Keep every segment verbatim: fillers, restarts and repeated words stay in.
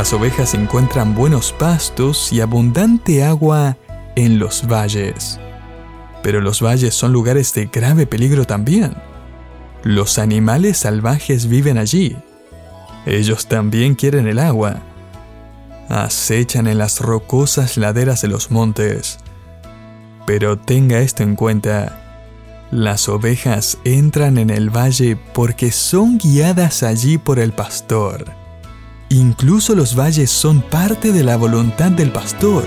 Las ovejas encuentran buenos pastos y abundante agua en los valles. Pero los valles son lugares de grave peligro también. Los animales salvajes viven allí. Ellos también quieren el agua. Acechan en las rocosas laderas de los montes. Pero tenga esto en cuenta. Las ovejas entran en el valle porque son guiadas allí por el pastor. Incluso los valles son parte de la voluntad del pastor.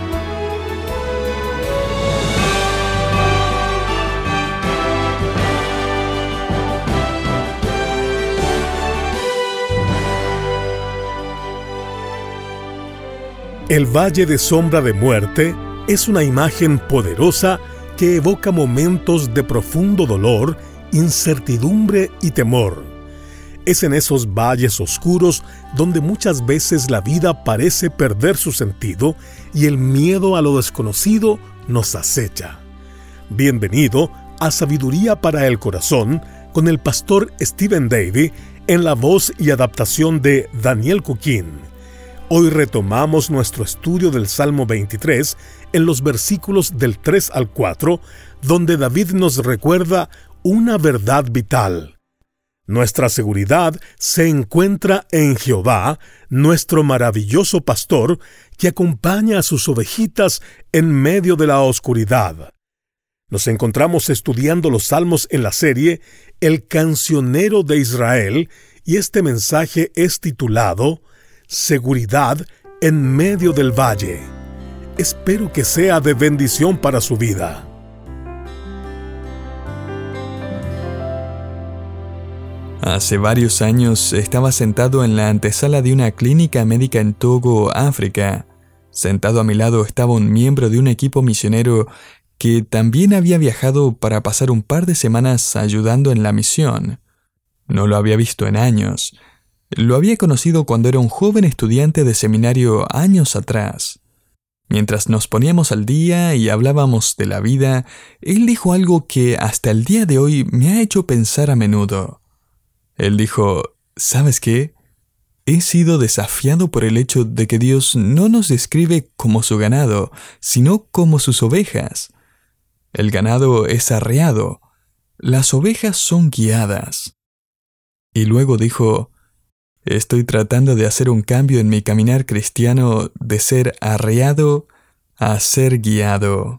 El valle de sombra de muerte es una imagen poderosa que evoca momentos de profundo dolor, incertidumbre y temor. Es en esos valles oscuros donde muchas veces la vida parece perder su sentido y el miedo a lo desconocido nos acecha. Bienvenido a Sabiduría para el Corazón con el pastor Stephen Davey en la voz y adaptación de Daniel Cuquín. Hoy retomamos nuestro estudio del Salmo veintitrés en los versículos del tres al cuatro, donde David nos recuerda una verdad vital. Nuestra seguridad se encuentra en Jehová, nuestro maravilloso pastor, que acompaña a sus ovejitas en medio de la oscuridad. Nos encontramos estudiando los salmos en la serie El Cancionero de Israel, y este mensaje es titulado Seguridad en medio del valle. Espero que sea de bendición para su vida. Hace varios años estaba sentado en la antesala de una clínica médica en Togo, África. Sentado a mi lado estaba un miembro de un equipo misionero que también había viajado para pasar un par de semanas ayudando en la misión. No lo había visto en años. Lo había conocido cuando era un joven estudiante de seminario años atrás. Mientras nos poníamos al día y hablábamos de la vida, él dijo algo que hasta el día de hoy me ha hecho pensar a menudo. Él dijo, ¿sabes qué? He sido desafiado por el hecho de que Dios no nos describe como su ganado, sino como sus ovejas. El ganado es arreado, las ovejas son guiadas. Y luego dijo, estoy tratando de hacer un cambio en mi caminar cristiano de ser arreado a ser guiado.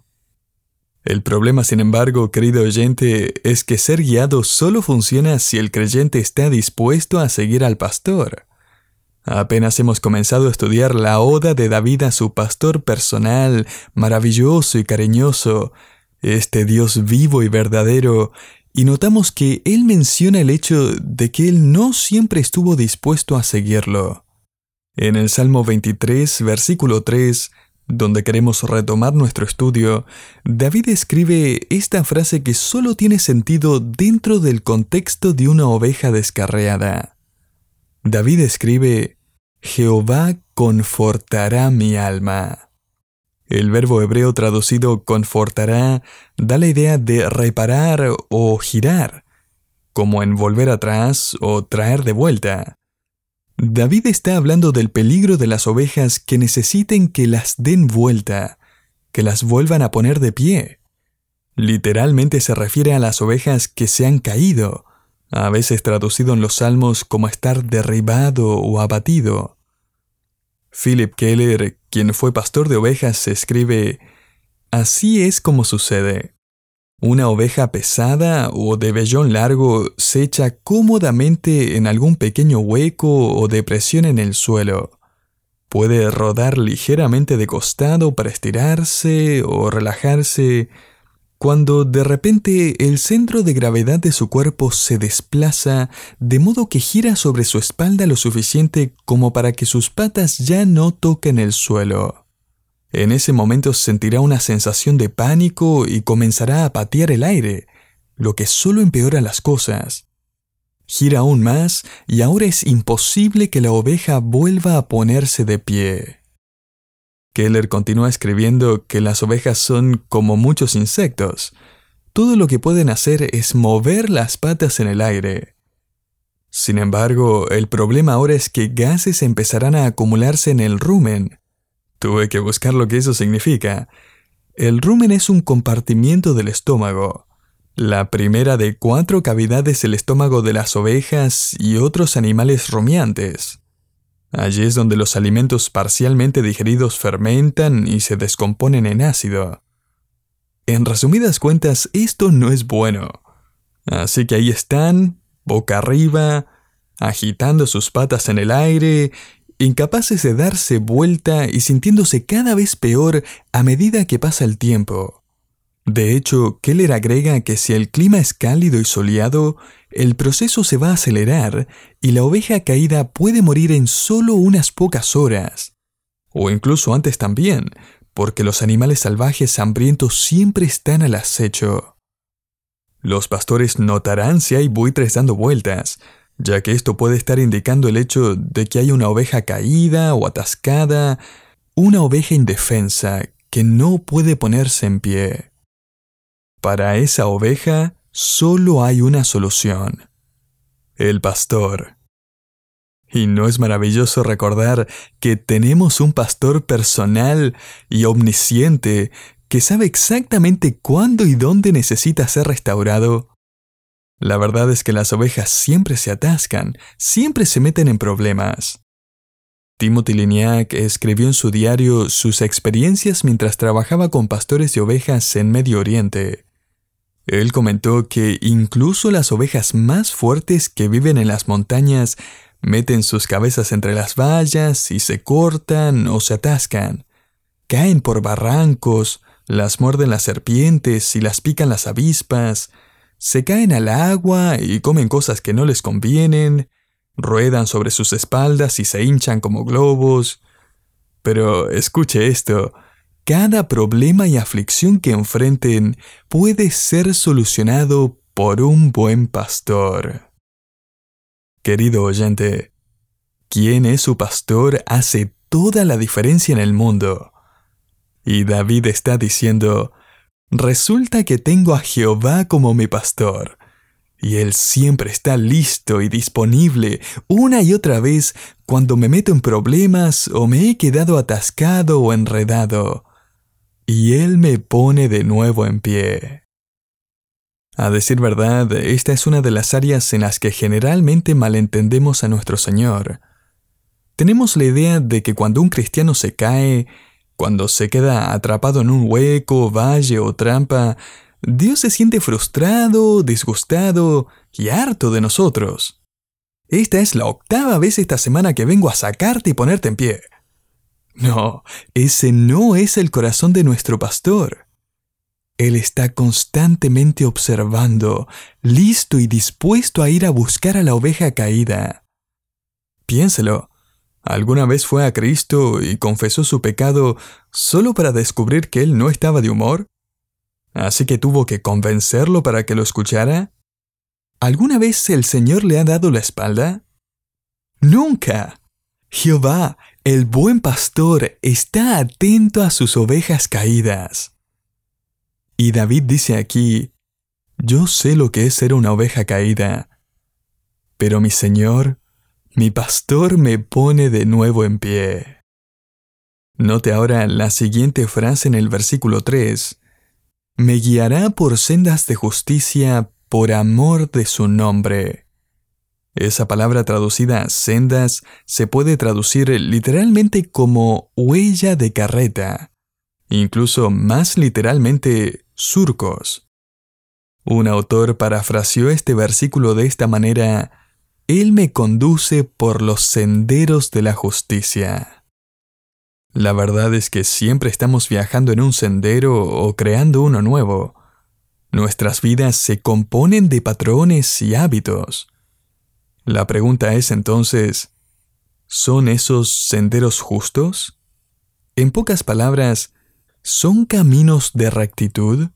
El problema, sin embargo, querido oyente, es que ser guiado solo funciona si el creyente está dispuesto a seguir al pastor. Apenas hemos comenzado a estudiar la oda de David a su pastor personal, maravilloso y cariñoso, este Dios vivo y verdadero, y notamos que él menciona el hecho de que él no siempre estuvo dispuesto a seguirlo. En el Salmo veintitrés, versículo tres, donde queremos retomar nuestro estudio, David escribe esta frase que solo tiene sentido dentro del contexto de una oveja descarriada. David escribe, Jehová confortará mi alma. El verbo hebreo traducido confortará da la idea de reparar o girar, como en volver atrás o traer de vuelta. David está hablando del peligro de las ovejas que necesiten que las den vuelta, que las vuelvan a poner de pie. Literalmente se refiere a las ovejas que se han caído, a veces traducido en los salmos como estar derribado o abatido. Philip Keller, quien fue pastor de ovejas, escribe, así es como sucede. Una oveja pesada o de vellón largo se echa cómodamente en algún pequeño hueco o depresión en el suelo. Puede rodar ligeramente de costado para estirarse o relajarse, cuando de repente el centro de gravedad de su cuerpo se desplaza de modo que gira sobre su espalda lo suficiente como para que sus patas ya no toquen el suelo. En ese momento sentirá una sensación de pánico y comenzará a patear el aire, lo que solo empeora las cosas. Gira aún más y ahora es imposible que la oveja vuelva a ponerse de pie. Keller continúa escribiendo que las ovejas son como muchos insectos. Todo lo que pueden hacer es mover las patas en el aire. Sin embargo, el problema ahora es que gases empezarán a acumularse en el rumen. Tuve que buscar lo que eso significa. El rumen es un compartimiento del estómago, la primera de cuatro cavidades del estómago de las ovejas y otros animales rumiantes. Allí es donde los alimentos parcialmente digeridos fermentan y se descomponen en ácido. En resumidas cuentas, esto no es bueno. Así que ahí están, boca arriba, agitando sus patas en el aire, incapaces de darse vuelta y sintiéndose cada vez peor a medida que pasa el tiempo. De hecho, Keller agrega que si el clima es cálido y soleado, el proceso se va a acelerar y la oveja caída puede morir en solo unas pocas horas. O incluso antes también, porque los animales salvajes hambrientos siempre están al acecho. Los pastores notarán si hay buitres dando vueltas, ya que esto puede estar indicando el hecho de que hay una oveja caída o atascada, una oveja indefensa que no puede ponerse en pie. Para esa oveja solo hay una solución: el pastor. ¿Y no es maravilloso recordar que tenemos un pastor personal y omnisciente que sabe exactamente cuándo y dónde necesita ser restaurado? La verdad es que las ovejas siempre se atascan, siempre se meten en problemas. Timothy Lignac escribió en su diario sus experiencias mientras trabajaba con pastores de ovejas en Medio Oriente. Él comentó que incluso las ovejas más fuertes que viven en las montañas meten sus cabezas entre las vallas y se cortan o se atascan. Caen por barrancos, las muerden las serpientes y las pican las avispas, se caen al agua y comen cosas que no les convienen, ruedan sobre sus espaldas y se hinchan como globos. Pero escuche esto: cada problema y aflicción que enfrenten puede ser solucionado por un buen pastor. Querido oyente, ¿quién es su pastor? Hace toda la diferencia en el mundo. Y David está diciendo: resulta que tengo a Jehová como mi pastor, y Él siempre está listo y disponible una y otra vez cuando me meto en problemas o me he quedado atascado o enredado. Y Él me pone de nuevo en pie. A decir verdad, esta es una de las áreas en las que generalmente malentendemos a nuestro Señor. Tenemos la idea de que cuando un cristiano se cae, cuando se queda atrapado en un hueco, valle o trampa, Dios se siente frustrado, disgustado y harto de nosotros. Esta es la octava vez esta semana que vengo a sacarte y ponerte en pie. No, ese no es el corazón de nuestro pastor. Él está constantemente observando, listo y dispuesto a ir a buscar a la oveja caída. Piénselo. ¿Alguna vez fue a Cristo y confesó su pecado solo para descubrir que Él no estaba de humor? ¿Así que tuvo que convencerlo para que lo escuchara? ¿Alguna vez el Señor le ha dado la espalda? ¡Nunca! Jehová, el buen pastor, está atento a sus ovejas caídas. Y David dice aquí: yo sé lo que es ser una oveja caída, pero mi Señor, mi pastor, me pone de nuevo en pie. Note ahora la siguiente frase en el versículo tres: me guiará por sendas de justicia por amor de su nombre. Esa palabra traducida sendas se puede traducir literalmente como huella de carreta, incluso más literalmente surcos. Un autor parafraseó este versículo de esta manera: Él me conduce por los senderos de la justicia. La verdad es que siempre estamos viajando en un sendero o creando uno nuevo. Nuestras vidas se componen de patrones y hábitos. La pregunta es entonces, ¿son esos senderos justos? En pocas palabras, ¿son caminos de rectitud?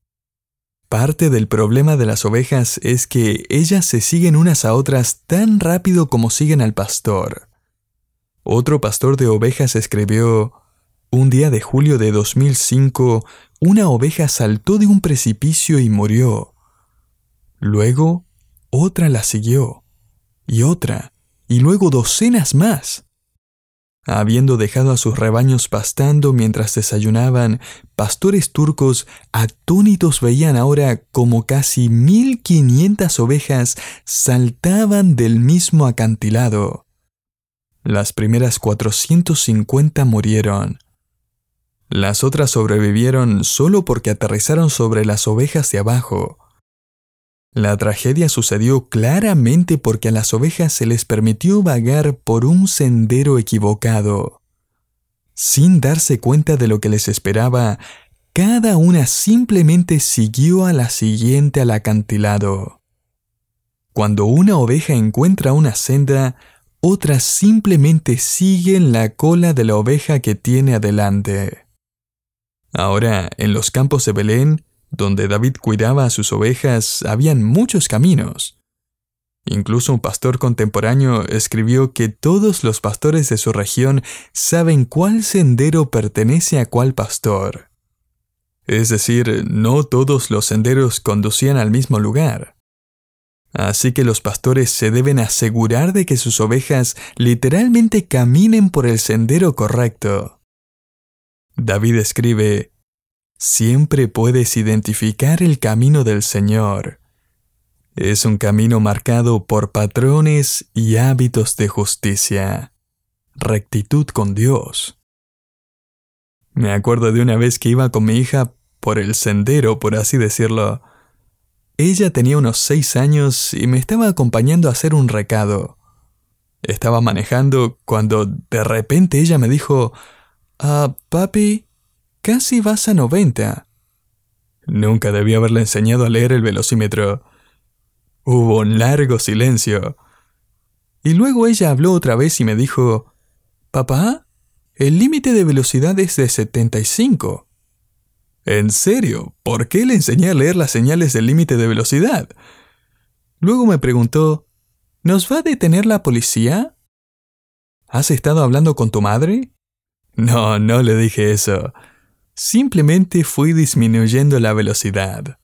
Parte del problema de las ovejas es que ellas se siguen unas a otras tan rápido como siguen al pastor. Otro pastor de ovejas escribió: un día de julio de dos mil cinco, una oveja saltó de un precipicio y murió. Luego, otra la siguió. y otra, y luego docenas más. Habiendo dejado a sus rebaños pastando mientras desayunaban, pastores turcos atónitos veían ahora como casi mil quinientas ovejas saltaban del mismo acantilado. Las primeras cuatrocientas cincuenta murieron. Las otras sobrevivieron solo porque aterrizaron sobre las ovejas de abajo. La tragedia sucedió claramente porque a las ovejas se les permitió vagar por un sendero equivocado. Sin darse cuenta de lo que les esperaba, cada una simplemente siguió a la siguiente al acantilado. Cuando una oveja encuentra una senda, otras simplemente siguen la cola de la oveja que tiene adelante. Ahora, en los campos de Belén, donde David cuidaba a sus ovejas, habían muchos caminos. Incluso un pastor contemporáneo escribió que todos los pastores de su región saben cuál sendero pertenece a cuál pastor. Es decir, no todos los senderos conducían al mismo lugar. Así que los pastores se deben asegurar de que sus ovejas literalmente caminen por el sendero correcto. David escribe: siempre puedes identificar el camino del Señor. Es un camino marcado por patrones y hábitos de justicia, rectitud con Dios. Me acuerdo de una vez que iba con mi hija por el sendero, por así decirlo. Ella tenía unos seis años y me estaba acompañando a hacer un recado. Estaba manejando cuando de repente ella me dijo: «Ah, papi, casi vas a noventa». Nunca debí haberle enseñado a leer el velocímetro. Hubo un largo silencio. Y luego ella habló otra vez y me dijo: «Papá, el límite de velocidad es de setenta y cinco». ¿En serio? ¿Por qué le enseñé a leer las señales del límite de velocidad? Luego me preguntó: ¿nos va a detener la policía? ¿Has estado hablando con tu madre? No, no le dije eso. Simplemente fui disminuyendo la velocidad.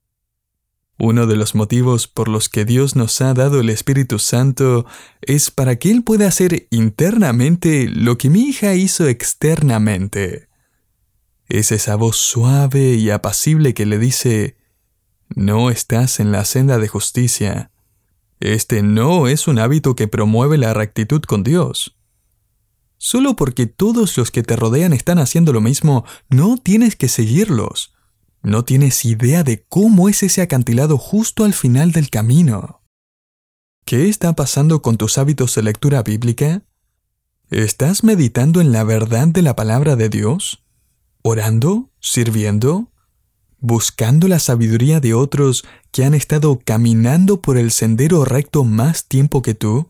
Uno de los motivos por los que Dios nos ha dado el Espíritu Santo es para que Él pueda hacer internamente lo que mi hija hizo externamente. Es esa voz suave y apacible que le dice: no estás en la senda de justicia. Este no es un hábito que promueve la rectitud con Dios. Solo porque todos los que te rodean están haciendo lo mismo, no tienes que seguirlos. No tienes idea de cómo es ese acantilado justo al final del camino. ¿Qué está pasando con tus hábitos de lectura bíblica? ¿Estás meditando en la verdad de la palabra de Dios? ¿Orando? ¿Sirviendo? ¿Buscando la sabiduría de otros que han estado caminando por el sendero recto más tiempo que tú?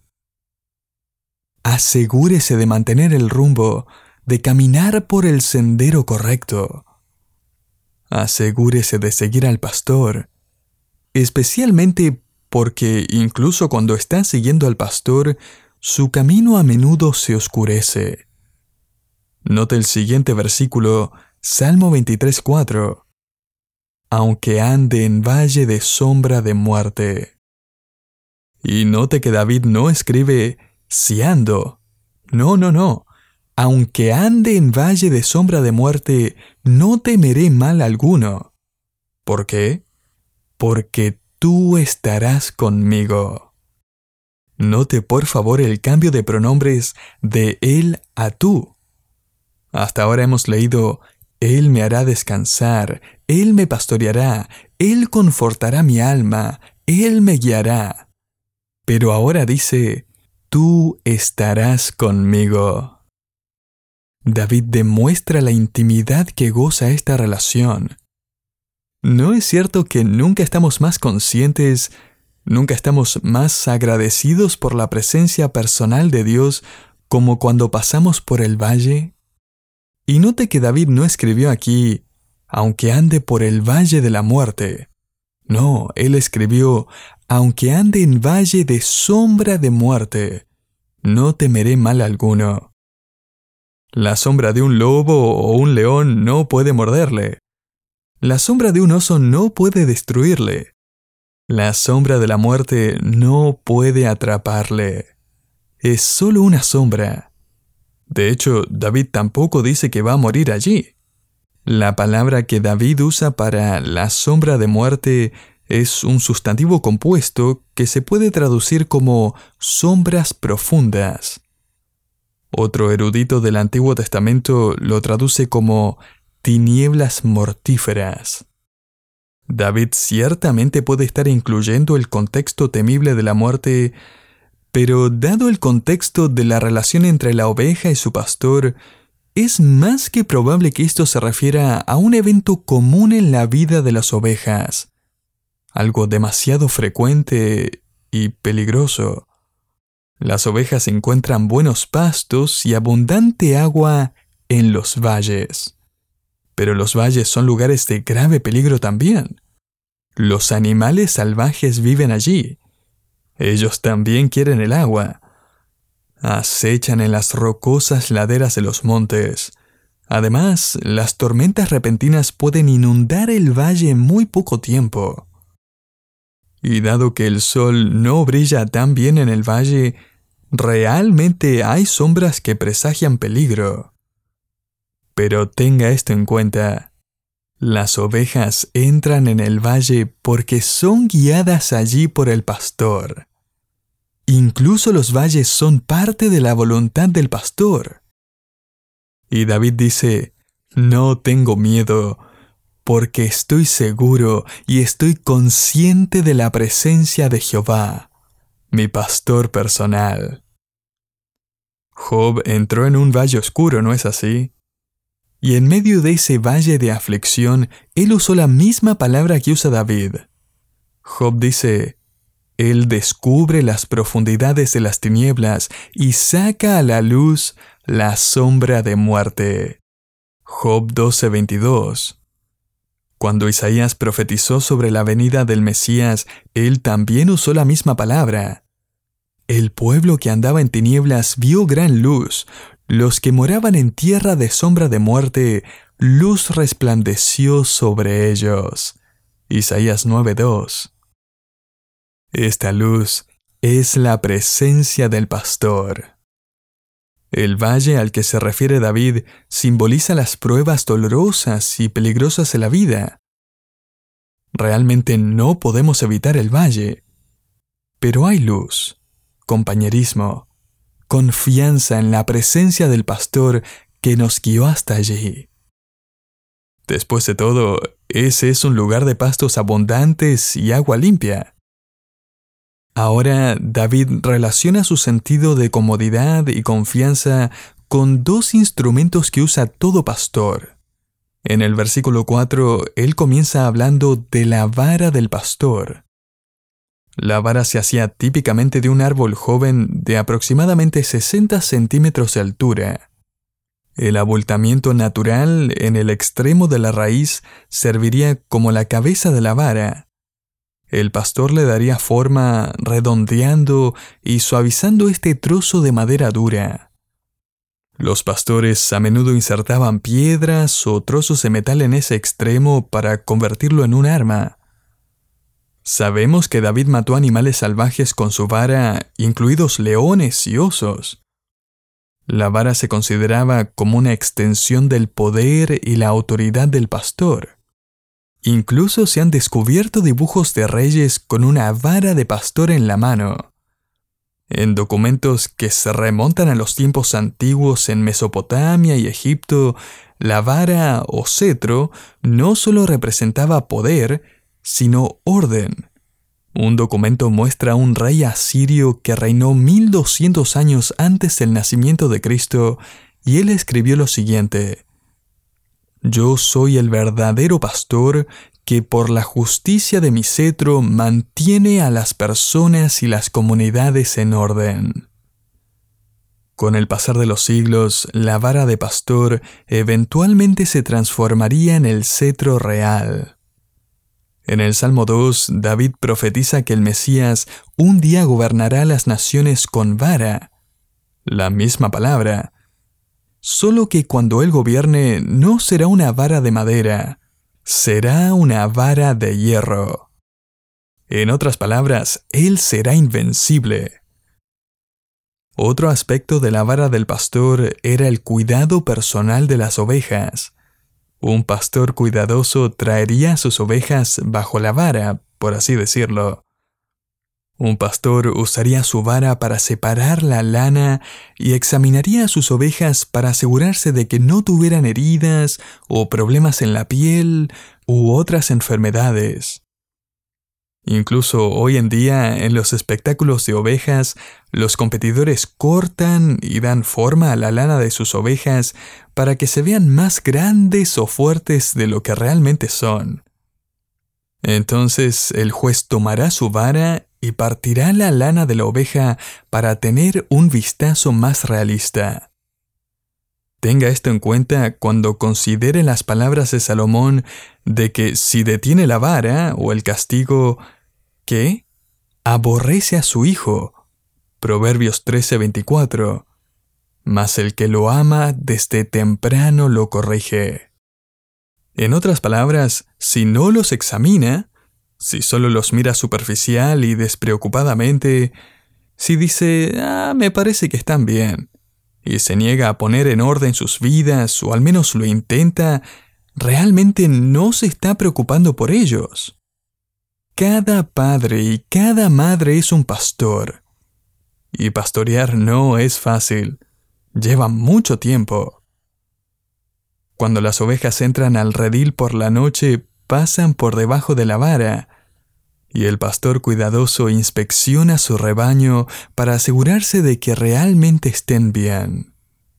Asegúrese de mantener el rumbo, de caminar por el sendero correcto. Asegúrese de seguir al pastor, especialmente porque incluso cuando está siguiendo al pastor, su camino a menudo se oscurece. Note el siguiente versículo, Salmo veintitrés cuatro. Aunque ande en valle de sombra de muerte. Y note que David no escribe si ando. No, no, no. Aunque ande en valle de sombra de muerte, no temeré mal alguno. ¿Por qué? Porque tú estarás conmigo. Note por favor el cambio de pronombres de él a tú. Hasta ahora hemos leído: Él me hará descansar, Él me pastoreará, Él confortará mi alma, Él me guiará. Pero ahora dice: tú estarás conmigo. David demuestra la intimidad que goza esta relación. ¿No es cierto que nunca estamos más conscientes, nunca estamos más agradecidos por la presencia personal de Dios como cuando pasamos por el valle? Y note que David no escribió aquí: aunque ande por el valle de la muerte. No, él escribió: aunque ande en valle de sombra de muerte, no temeré mal alguno. La sombra de un lobo o un león no puede morderle. La sombra de un oso no puede destruirle. La sombra de la muerte no puede atraparle. Es solo una sombra. De hecho, David tampoco dice que va a morir allí. La palabra que David usa para la sombra de muerte es un sustantivo compuesto que se puede traducir como sombras profundas. Otro erudito del Antiguo Testamento lo traduce como tinieblas mortíferas. David ciertamente puede estar incluyendo el contexto temible de la muerte, pero dado el contexto de la relación entre la oveja y su pastor, es más que probable que esto se refiera a un evento común en la vida de las ovejas, algo demasiado frecuente y peligroso. Las ovejas encuentran buenos pastos y abundante agua en los valles. Pero los valles son lugares de grave peligro también. Los animales salvajes viven allí. Ellos también quieren el agua. Acechan en las rocosas laderas de los montes. Además, las tormentas repentinas pueden inundar el valle en muy poco tiempo. Y dado que el sol no brilla tan bien en el valle, realmente hay sombras que presagian peligro. Pero tenga esto en cuenta. Las ovejas entran en el valle porque son guiadas allí por el pastor. Incluso los valles son parte de la voluntad del pastor. Y David dice, no tengo miedo, porque estoy seguro y estoy consciente de la presencia de Jehová, mi pastor personal. Job entró en un valle oscuro, ¿no es así? Y en medio de ese valle de aflicción, él usó la misma palabra que usa David. Job dice, Él descubre las profundidades de las tinieblas y saca a la luz la sombra de muerte. Job doce veintidós. Cuando Isaías profetizó sobre la venida del Mesías, él también usó la misma palabra. El pueblo que andaba en tinieblas vio gran luz. Los que moraban en tierra de sombra de muerte, luz resplandeció sobre ellos. Isaías nueve dos. Esta luz es la presencia del pastor. El valle al que se refiere David simboliza las pruebas dolorosas y peligrosas de la vida. Realmente no podemos evitar el valle, pero hay luz, compañerismo, confianza en la presencia del pastor que nos guió hasta allí. Después de todo, ese es un lugar de pastos abundantes y agua limpia. Ahora, David relaciona su sentido de comodidad y confianza con dos instrumentos que usa todo pastor. En el versículo cuatro, él comienza hablando de la vara del pastor. La vara se hacía típicamente de un árbol joven de aproximadamente sesenta centímetros de altura. El abultamiento natural en el extremo de la raíz serviría como la cabeza de la vara. El pastor le daría forma redondeando y suavizando este trozo de madera dura. Los pastores a menudo insertaban piedras o trozos de metal en ese extremo para convertirlo en un arma. Sabemos que David mató animales salvajes con su vara, incluidos leones y osos. La vara se consideraba como una extensión del poder y la autoridad del pastor. Incluso se han descubierto dibujos de reyes con una vara de pastor en la mano. En documentos que se remontan a los tiempos antiguos en Mesopotamia y Egipto, la vara o cetro no solo representaba poder, sino orden. Un documento muestra a un rey asirio que reinó mil doscientos años antes del nacimiento de Cristo, y él escribió lo siguiente: Yo soy el verdadero pastor que por la justicia de mi cetro mantiene a las personas y las comunidades en orden. Con el pasar de los siglos, la vara de pastor eventualmente se transformaría en el cetro real. En el Salmo dos, David profetiza que el Mesías un día gobernará las naciones con vara, la misma palabra, solo que cuando él gobierne no será una vara de madera, será una vara de hierro. En otras palabras, Él será invencible. Otro aspecto de la vara del pastor era el cuidado personal de las ovejas. Un pastor cuidadoso traería a sus ovejas bajo la vara, por así decirlo. Un pastor usaría su vara para separar la lana y examinaría a sus ovejas para asegurarse de que no tuvieran heridas o problemas en la piel u otras enfermedades. Incluso hoy en día, en los espectáculos de ovejas, los competidores cortan y dan forma a la lana de sus ovejas para que se vean más grandes o fuertes de lo que realmente son. Entonces el juez tomará su vara y partirá la lana de la oveja para tener un vistazo más realista. Tenga esto en cuenta cuando considere las palabras de Salomón de que si detiene la vara o el castigo, ¿qué? Aborrece a su hijo. Proverbios trece veinticuatro. Mas el que lo ama desde temprano lo corrige. En otras palabras, si no los examina, si solo los mira superficial y despreocupadamente, si dice, ah, me parece que están bien, y se niega a poner en orden sus vidas, o al menos lo intenta, realmente no se está preocupando por ellos. Cada padre y cada madre es un pastor. Y pastorear no es fácil. Lleva mucho tiempo. Cuando las ovejas entran al redil por la noche, pasan por debajo de la vara, y el pastor cuidadoso inspecciona su rebaño para asegurarse de que realmente estén bien.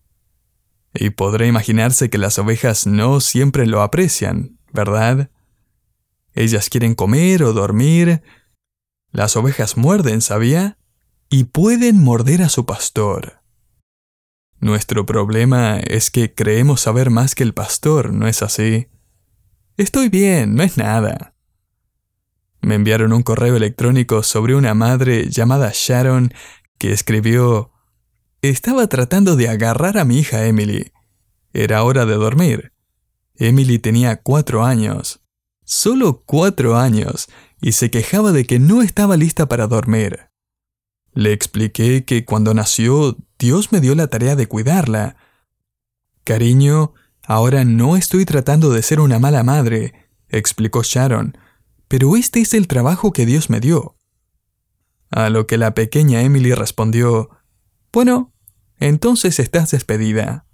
Y podrá imaginarse que las ovejas no siempre lo aprecian, ¿verdad? Ellas quieren comer o dormir. Las ovejas muerden, ¿sabía? Y pueden morder a su pastor. Nuestro problema es que creemos saber más que el pastor, ¿no es así? Estoy bien, no es nada. Me enviaron un correo electrónico sobre una madre llamada Sharon que escribió: estaba tratando de agarrar a mi hija Emily. Era hora de dormir. Emily tenía cuatro años. Solo cuatro años, y se quejaba de que no estaba lista para dormir. Le expliqué que cuando nació, Dios me dio la tarea de cuidarla. Cariño, ahora no estoy tratando de ser una mala madre, explicó Sharon, pero este es el trabajo que Dios me dio. A lo que la pequeña Emily respondió: bueno, entonces estás despedida.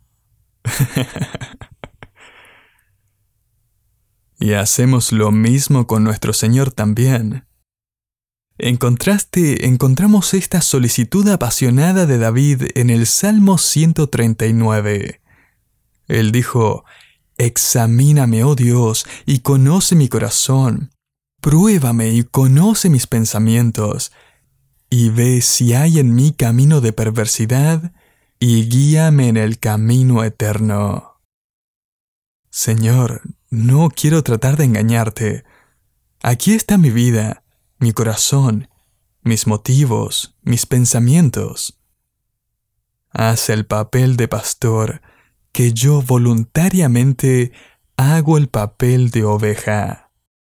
Y hacemos lo mismo con nuestro Señor también. En contraste, encontramos esta solicitud apasionada de David en el Salmo ciento treinta y nueve. Él dijo: examíname, oh Dios, y conoce mi corazón. Pruébame y conoce mis pensamientos, y ve si hay en mí camino de perversidad, y guíame en el camino eterno. Señor, no quiero tratar de engañarte. Aquí está mi vida, mi corazón, mis motivos, mis pensamientos. Haz el papel de pastor, que yo voluntariamente hago el papel de oveja.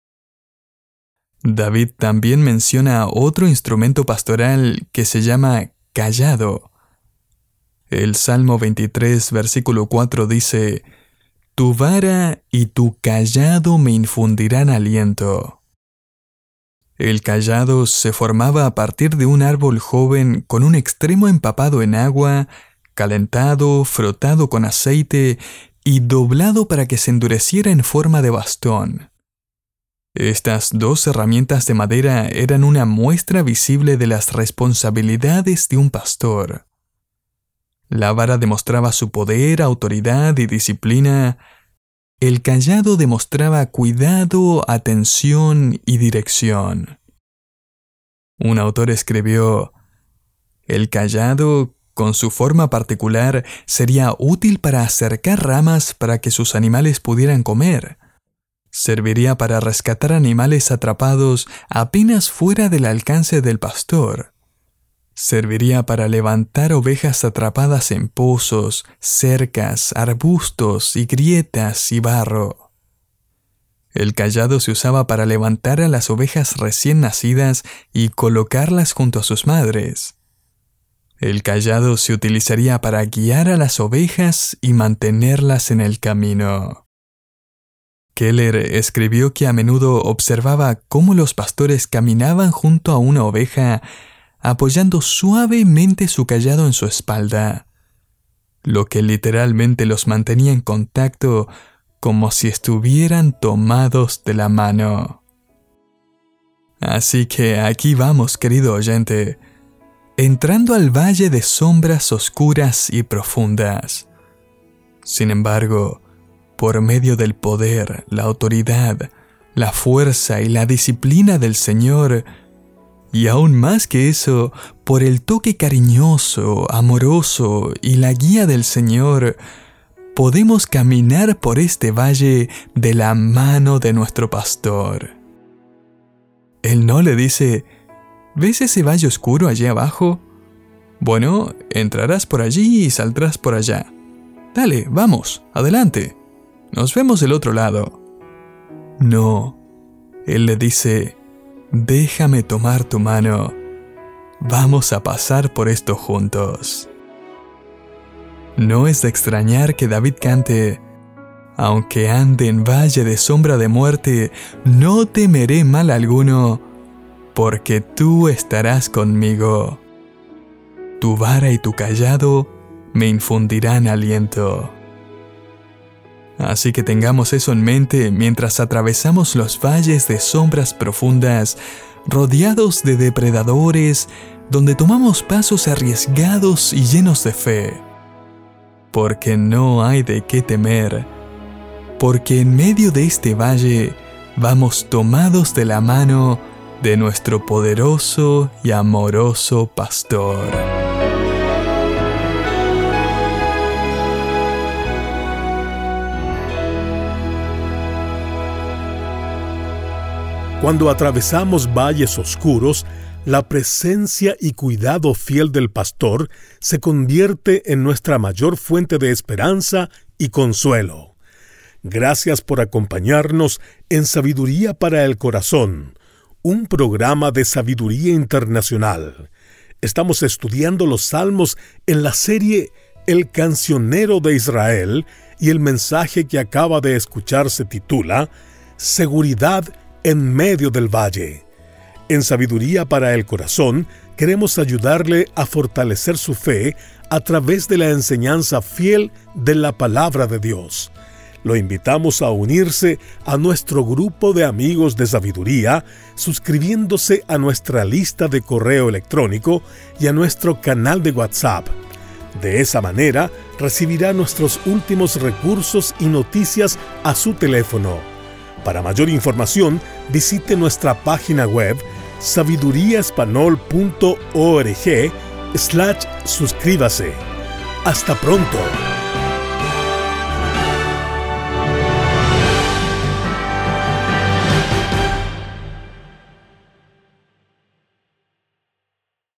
David también menciona otro instrumento pastoral que se llama cayado. El Salmo veintitrés, versículo cuatro dice: tu vara y tu cayado me infundirán aliento. El cayado se formaba a partir de un árbol joven con un extremo empapado en agua, calentado, frotado con aceite y doblado para que se endureciera en forma de bastón. Estas dos herramientas de madera eran una muestra visible de las responsabilidades de un pastor. La vara demostraba su poder, autoridad y disciplina. El cayado demostraba cuidado, atención y dirección. Un autor escribió: el cayado, con su forma particular, sería útil para acercar ramas para que sus animales pudieran comer. Serviría para rescatar animales atrapados apenas fuera del alcance del pastor. Serviría para levantar ovejas atrapadas en pozos, cercas, arbustos y grietas y barro. El cayado se usaba para levantar a las ovejas recién nacidas y colocarlas junto a sus madres. El cayado se utilizaría para guiar a las ovejas y mantenerlas en el camino. Keller escribió que a menudo observaba cómo los pastores caminaban junto a una oveja, apoyando suavemente su cayado en su espalda, lo que literalmente los mantenía en contacto como si estuvieran tomados de la mano. Así que aquí vamos, querido oyente, entrando al valle de sombras oscuras y profundas. Sin embargo, por medio del poder, la autoridad, la fuerza y la disciplina del Señor, y aún más que eso, por el toque cariñoso, amoroso y la guía del Señor, podemos caminar por este valle de la mano de nuestro pastor. Él no le dice, ¿ves ese valle oscuro allí abajo? Bueno, entrarás por allí y saldrás por allá. Dale, vamos, adelante. Nos vemos del otro lado. No, él le dice, déjame tomar tu mano. Vamos a pasar por esto juntos. No es de extrañar que David cante, aunque ande en valle de sombra de muerte, no temeré mal alguno, porque tú estarás conmigo. Tu vara y tu cayado me infundirán aliento. Así que tengamos eso en mente mientras atravesamos los valles de sombras profundas, rodeados de depredadores, donde tomamos pasos arriesgados y llenos de fe. Porque no hay de qué temer, porque en medio de este valle vamos tomados de la mano de nuestro poderoso y amoroso pastor. Cuando atravesamos valles oscuros, la presencia y cuidado fiel del pastor se convierte en nuestra mayor fuente de esperanza y consuelo. Gracias por acompañarnos en Sabiduría para el Corazón, un programa de sabiduría internacional. Estamos estudiando los Salmos en la serie El Cancionero de Israel y el mensaje que acaba de escuchar se titula Seguridad en medio del valle. En Sabiduría para el Corazón, queremos ayudarle a fortalecer su fe a través de la enseñanza fiel de la Palabra de Dios. Lo invitamos a unirse a nuestro grupo de amigos de sabiduría, suscribiéndose a nuestra lista de correo electrónico y a nuestro canal de WhatsApp. De esa manera, recibirá nuestros últimos recursos y noticias a su teléfono. Para mayor información, visite nuestra página web sabiduriaespanol punto org slash suscríbase. Hasta pronto.